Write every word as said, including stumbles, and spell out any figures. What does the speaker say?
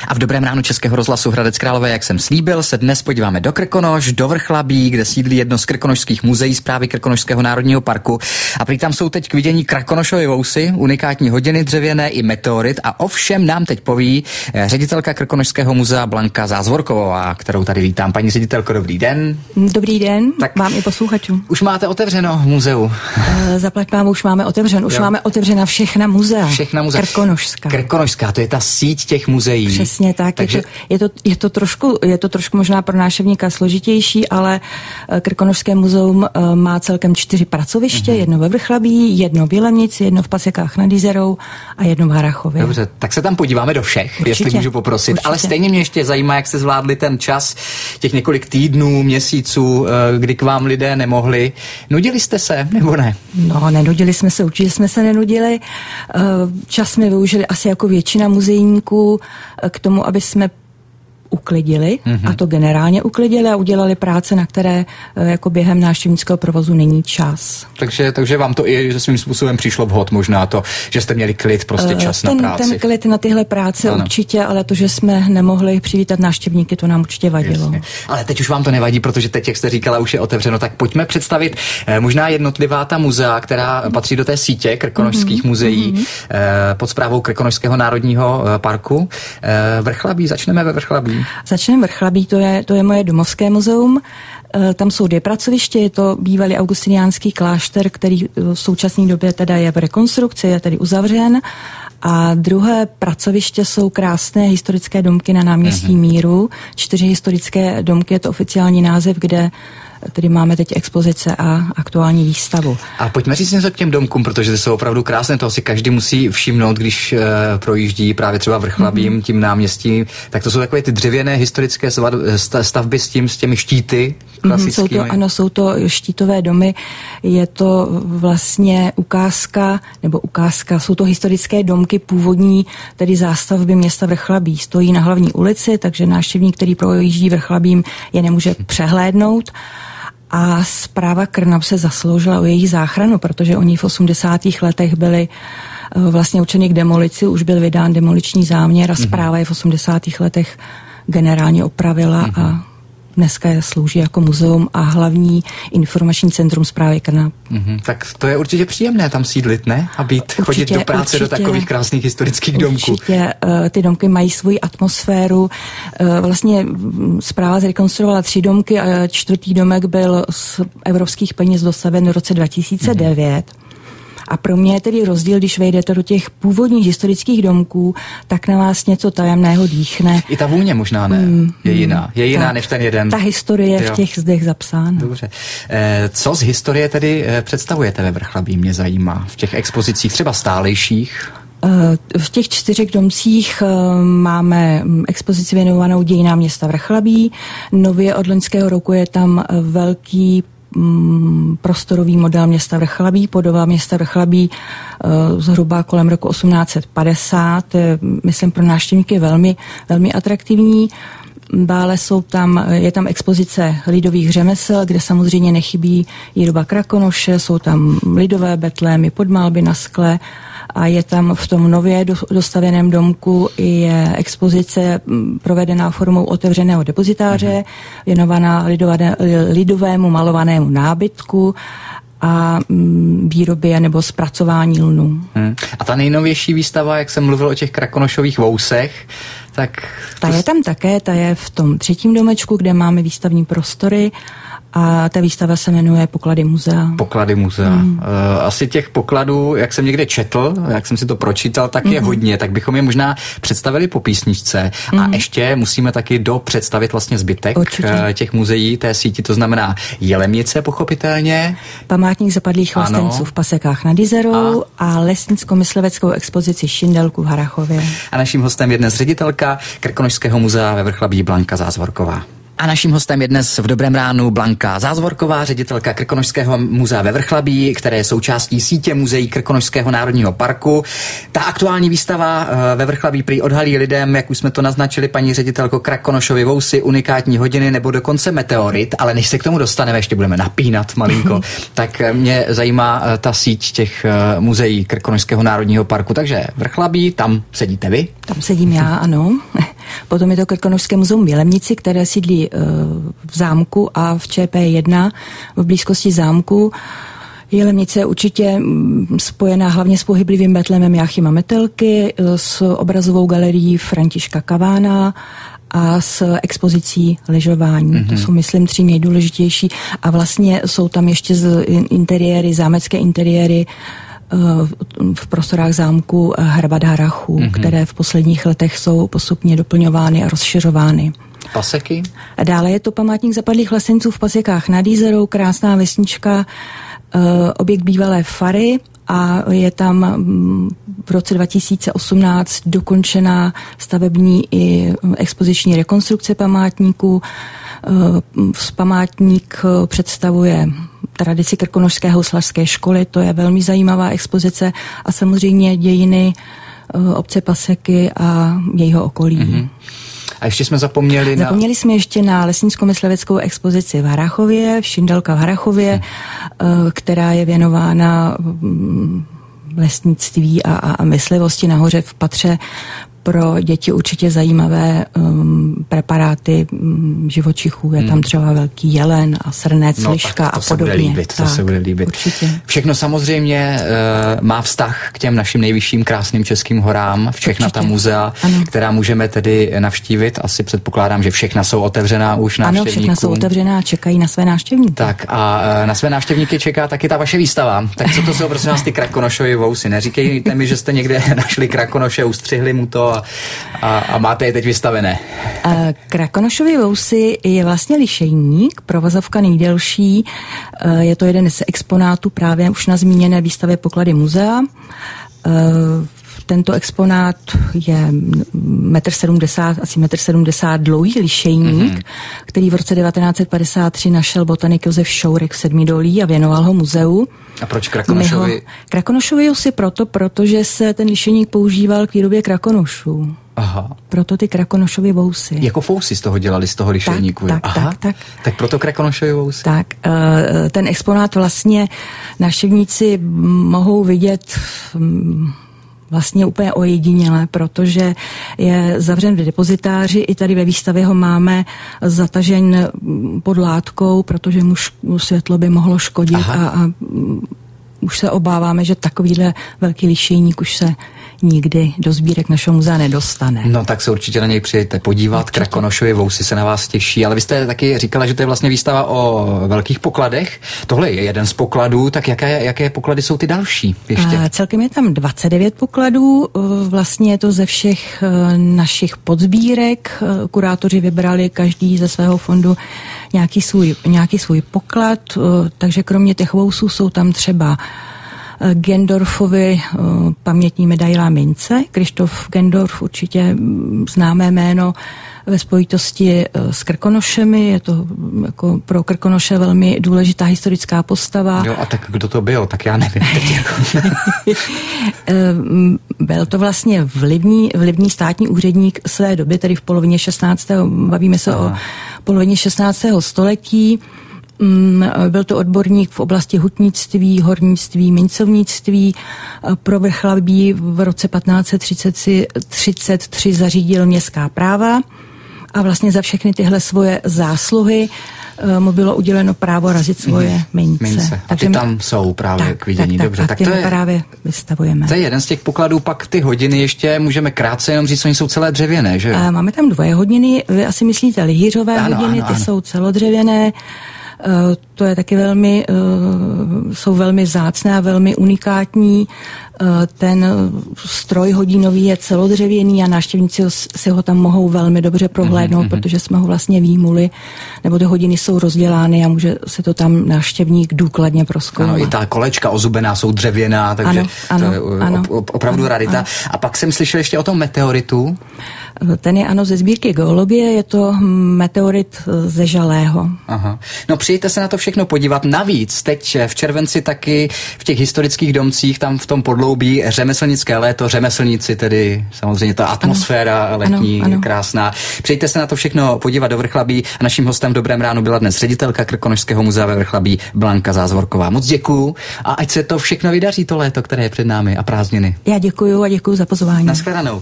A v dobrém ránu Českého rozhlasu Hradec Králové, jak jsem slíbil, se dnes podíváme do Krkonoš, do Vrchlabí, kde sídlí jedno z krkonošských muzeí Správy Krkonošského národního parku. A prý tam jsou teď k vidění Krakonošovy vousy, unikátní hodiny dřevěné i meteorit. A o všem nám teď poví ředitelka Krkonošského muzea Blanka Zázvorková, kterou tady vítám. Paní ředitelko, dobrý den. Dobrý den, tak vám i posluchačům. Už máte otevřeno v muzeu? E, zaplať pámu, už máme otevřen. Už jo. máme otevřena všechna muzea. Všechna muzea. Krkonošská. Krkonošská, to je ta síť těch muzeí. Přesně tak. Takže... Je, to, je, to, je, to trošku, je to trošku možná pro návštěvníka složitější, ale Krkonošské muzeum má celkem čtyři pracoviště. Mm-hmm. Jedno ve Vrchlabí, jedno v Jilemnici, jedno v Pasekách nad Jizerou a jedno v Harrachově. Dobře, tak se tam podíváme do všech, určitě, jestli můžu poprosit. Určitě. Ale stejně mě ještě zajímá, jak jste zvládli ten čas, těch několik týdnů, měsíců, kdy k vám lidé nemohli. Nudili jste se, nebo ne? No, nenudili jsme se, určitě jsme se nenudili. Čas jsme využili asi jako většina muzejníků k tomu, aby jsme uklidili, mm-hmm. a to generálně uklidili a udělali práce, na které jako během návštěvnického provozu není čas. Takže, takže vám to i svým způsobem přišlo vhod, možná to, že jste měli klid, prostě čas ten, na práci. Ten klid na tyhle práce ano. určitě, ale to, že jsme nemohli přivítat návštěvníky, to nám určitě vadilo. Jasně. Ale teď už vám to nevadí, protože teď, jak jste říkala, už je otevřeno, tak pojďme představit eh, možná jednotlivá ta muzea, která patří do té sítě krkonošských mm-hmm. muzeí mm-hmm. Eh, pod správou Krkonošského národního eh, parku. Eh, Vrchlabí, začneme ve Vrchlabí. Začneme Vrchlabí, to je, to je moje domovské muzeum. E, tam jsou dvě pracoviště, je to bývalý augustiniánský klášter, který v současné době teda je v rekonstrukci, je tedy uzavřen. A druhé pracoviště jsou krásné historické domky na náměstí mm-hmm. Míru. Čtyři historické domky, je to oficiální název, kde tedy máme teď expozice a aktuální výstavu. A pojďme říct něco k těm domkům, protože ty jsou opravdu krásné, toho si každý musí všimnout, když uh, projíždí právě třeba Vrchlabím, mm-hmm. tím náměstím. Tak to jsou takové ty dřevěné historické stavby s tím, s těmi štíty klasickými. Mm, jsou to, ano, jsou to štítové domy. Je to vlastně ukázka, nebo ukázka, jsou to historické domky původní, tedy zástavby města Vrchlabí. Stojí na hlavní ulici, takže návštěvník, který projíždí Vrchlabím, je nemůže přehlédnout. A správa Krnov se zasloužila o jejich záchranu, protože oni v osmdesátých letech byli vlastně určeni k demolici, už byl vydán demoliční záměr a správa je v osmdesátých letech generálně opravila mm-hmm. a dneska je slouží jako muzeum a hlavní informační centrum správy Krnov. Mm-hmm. Tak to je určitě příjemné tam sídlit, ne? A být, určitě, chodit do práce určitě, do takových krásných historických domků. Určitě, uh, ty domky mají svoji atmosféru. Uh, vlastně správa zrekonstruovala tři domky a čtvrtý domek byl z evropských peněz dostaven v roce dva tisíce devět. Mm-hmm. A pro mě je tedy rozdíl, když vejdete do těch původních historických domků, tak na vás něco tajemného dýchne. I ta vůně možná ne, mm, je jiná. Je jiná ta, než ten jeden. Ta historie je v těch zdech zapsána. Dobře. E, co z historie tedy e, představujete ve Vrchlabí, mě zajímá, v těch expozicích třeba stálejších? V těch čtyřech domcích máme expozici věnovanou dějinám města Vrchlabí. Nově od loňského roku je tam velký prostorový model města Vrchlabí, podoba města Vrchlabí zhruba kolem roku osmnáct set padesát. Myslím, pro návštěvníky velmi, velmi atraktivní. Dále jsou tam, je tam expozice lidových řemesel, kde samozřejmě nechybí výroba Krakonoše, jsou tam lidové betlémy, podmalby na skle a je tam v tom nově dostavěném domku je expozice provedená formou otevřeného depozitáře, věnovaná lidové, lidovému malovanému nábytku a výrobě nebo zpracování lnu. Hmm. A ta nejnovější výstava, jak jsem mluvil o těch Krakonošových vousech, tak... Ta je tam také, ta je v tom třetím domečku, kde máme výstavní prostory a ta výstava se jmenuje Poklady muzea. Poklady muzea. Hmm. Uh, asi těch pokladů, jak jsem někde četl, jak jsem si to pročítal, tak je hmm. hodně, tak bychom je možná představili po písničce hmm. a ještě musíme taky dopředstavit vlastně zbytek Určitě. těch muzeí té síti, to znamená Jilemnice pochopitelně. Památník zapadlých vlastenců v Pasekách nad Jizerou a, a lesnicko-mysleveckou expozici Šindelku v Harrachově. A naším hostem je dnes ředitelka Krkonošského muzea ve Vrchlabí Blanka Zázvorková. A naším hostem je dnes v Dobrém ránu Blanka Zázvorková, ředitelka Krkonošského muzea ve Vrchlabí, které je součástí sítě muzeí Krkonošského národního parku. Ta aktuální výstava ve Vrchlabí prý odhalí lidem, jak už jsme to naznačili, paní ředitelko, Krakonošovy vousy, unikátní hodiny nebo dokonce meteorit, ale než se k tomu dostaneme, ještě budeme napínat malinko, tak mě zajímá ta síť těch muzeí Krkonošského národního parku. Takže Vrchlabí, tam sedíte vy? Tam sedím já, ano. Potom je to Krkonošské muzeum v Jilemnici, které sídlí v zámku a v Č P jedna v blízkosti zámku. Jilemnice je určitě spojená hlavně s pohyblivým Betlémem Jáchyma Metelky, s obrazovou galerií Františka Kavána a s expozicí lyžování. Mm-hmm. To jsou, myslím, tři nejdůležitější. A vlastně jsou tam ještě z interiéry, zámecké interiéry v prostorách zámku Hrabad Harrachů, mm-hmm. které v posledních letech jsou postupně doplňovány a rozšiřovány. Paseky? A dále je to památník zapadlých lesenců v Pasekách nad Jízerou, krásná vesnička, objekt bývalé fary, a je tam v roce dva tisíce osmnáct dokončená stavební i expoziční rekonstrukce památníku. Památník představuje tradici krkonošské houslařské školy, to je velmi zajímavá expozice, a samozřejmě dějiny obce Paseky a jejího okolí. Mm-hmm. A ještě jsme zapomněli na... Zapomněli jsme ještě na lesnicko-mysleveckou expozici v Harrachově, v Šindalka v Harrachově, hmm. která je věnována lesnictví a, a, a myslivosti nahoře v patře. Pro děti určitě zajímavé um, preparáty um, živočichů. Je tam hmm. třeba velký jelen a srnec, no, liška a podobně. Se bude líbit, tak, to se bude líbit. Určitě. Všechno samozřejmě uh, má vztah k těm našim nejvyšším krásným českým horám. Všechna určitě. Ta muzea, ano. která můžeme tedy navštívit. Asi předpokládám, že všechna jsou otevřená už návštěvníkům. Ano, všechna jsou otevřená a čekají na své návštěvníky. Tak a uh, na své návštěvníky čeká taky ta vaše výstava. Tak co to jsou, prosím vás, ty Krakonošovy vousy? Neříkejte mi, že jste někde našli Krakonoše, ustřihli mu to a A, a máte je teď vystavené. Krakonošovy vousy je vlastně lišejník, provozovka nejdelší. Je to jeden z exponátů právě už na zmíněné výstavě Poklady muzea. Tento exponát je metr sedmdesát, asi metr sedmdesát dlouhý lišejník, mm-hmm. který v roce devatenáct set padesát tři našel botanik Josef Šourek v Sedmidolí a věnoval ho muzeu. A proč Krakonošovi? Ho... Krakonošovi vousy proto, protože se ten lišejník používal k výrobě krakonošů. Aha. Proto ty Krakonošovy vousy. Jako fousy z toho dělali, z toho lišejníku. Tak, tak, Aha. tak, tak. Tak proto Krakonošovy vousy. Tak, ten exponát vlastně návštěvníci mohou vidět vlastně úplně ojediněle, protože je zavřen v depozitáři, i tady ve výstavě ho máme zatažen pod látkou, protože mu světlo by mohlo škodit a, a už se obáváme, že takovýhle velký lišejník už se nikdy do sbírek našeho muzea nedostane. No tak se určitě na něj přijďte podívat, určitě. Krakonošovy vousy se na vás těší, ale vy jste taky říkala, že to je vlastně výstava o velkých pokladech. Tohle je jeden z pokladů, tak jaké, jaké poklady jsou ty další ještě? A celkem je tam dvacet devět pokladů, vlastně je to ze všech našich podsbírek. Kurátoři vybrali každý ze svého fondu nějaký svůj, nějaký svůj poklad, takže kromě těch vousů jsou tam třeba Gendorfovi pamětní medaila mince. Krištof Gendorf, určitě známé jméno ve spojitosti s Krkonošemi, je to jako pro Krkonoše velmi důležitá historická postava. Jo, a tak kdo to byl, tak já nevím. Byl to vlastně vlivný, vlivný státní úředník své doby, tedy v polovině šestnáctého bavíme se Aha. o polovině šestnáctého století. Byl to odborník v oblasti hutnictví, hornictví, mincovnictví. Pro Vrchlabí v roce patnáct set třicet tři zařídil městská práva a vlastně za všechny tyhle svoje zásluhy mu bylo uděleno právo razit svoje mince. mince. A ty my... tam jsou právě tak, k vidění. Tak, dobře. Tak, tak ty to je, právě vystavujeme. To je jeden z těch pokladů, pak ty hodiny ještě můžeme krátce jenom říct, oni jsou celé dřevěné, že? A máme tam dvoje hodiny, vy asi myslíte lihýřové ano, hodiny, ano, ty ano. jsou celodřevěné. Uh, to je taky velmi, uh, jsou velmi vzácné a velmi unikátní. Uh, ten stroj hodinový je celodřevěný a návštěvníci si ho tam mohou velmi dobře prohlédnout, mm-hmm. protože jsme ho vlastně výjimuli, nebo ty hodiny jsou rozdělány a může se to tam návštěvník důkladně prozkoumat. Ano, i ta kolečka ozubená jsou dřevěná, takže ano, to je ano, op- opravdu ano, rarita. Ano. A pak jsem slyšel ještě o tom meteoritu. Ten je ano ze sbírky geologie, je to meteorit ze Žalého. Aha. No přijďte se na to všechno podívat. Navíc teď v červenci taky v těch historických domcích, tam v tom podloubí řemeslnické léto, řemeslníci tedy, samozřejmě ta atmosféra ano, letní, ano, ano. krásná. Přijďte se na to všechno podívat do Vrchlabí. A naším hostem v Dobrém ránu byla dnes ředitelka Krkonošského muzea ve Vrchlabí Blanka Zázvorková. Moc děkuju a ať se to všechno vydaří, to léto, které je před námi a prázdniny. Já děkuju a děkuju za pozvání. Naschledanou.